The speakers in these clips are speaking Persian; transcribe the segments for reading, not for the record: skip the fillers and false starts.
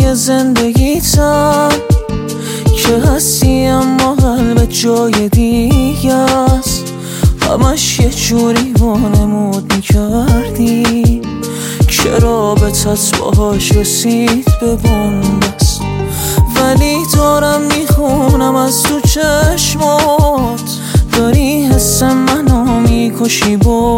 جای زندگیتم که هستی اما قلبت جای دیگه است. همش یه جوری وانمود میکردی که رابطت باهاش رسید به بنبست، ولی دارم میخونم از تو چشمات داری حس منو میکشی.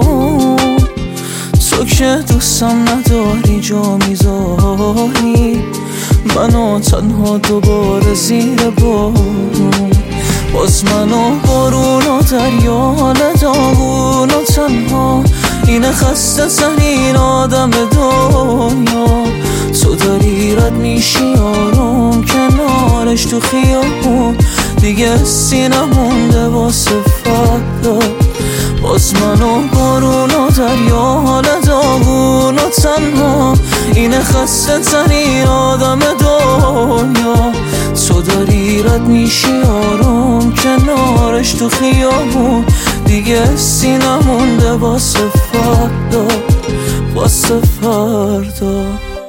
تو که دوستم نداری جا میذاری منو تنها دوباره زیر بارون. باز منو بارون و دریا حال داغون و تنها اینه خسته ترین آدم دنیا. تو داری رد میشی آروم کنارش تو خیابون دیگه سینه مونده واسه فردا. باز منو بارون و دریا حال داغون و تنها اینه خسته ترین آدم دنیا. تو داری رد میشی آروم کنارش تو خیابون دیگه سینه مونده واسه فردا، واسه فردا.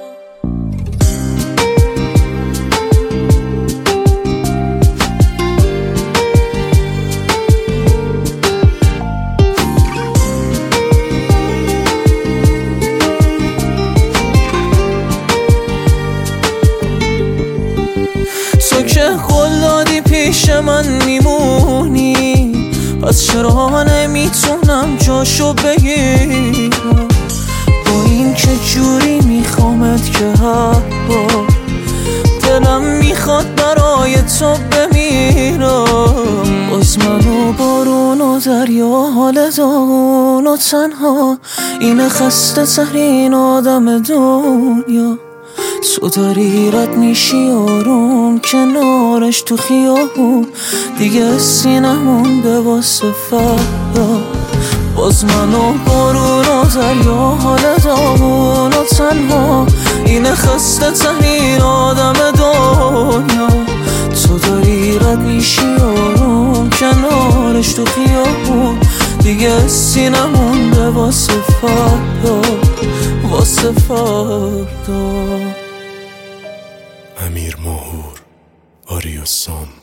تو که قول دادی پیش من میمونی، پس چرا نمیتونم جاشو بگیرم؟ با این که جوری میخوامت که حبا دلم میخواد برای تو بمیرم. باز منو بارون و دریا حال داغون و تنها اینه خسته ترین آدم دنیا. تو داری رد میشی آروم کنارش تو خیابون دیگه سینه مونده واسه فردا. باز منو بارون و دریا حال داغون و تنها اینه خسته ترین آدم دنیا. تو داری رد میشی آروم کنارش تو خیابون دیگه سینه مونده واسه فردا، واسه فردا. امیر ماهور، آریاسام.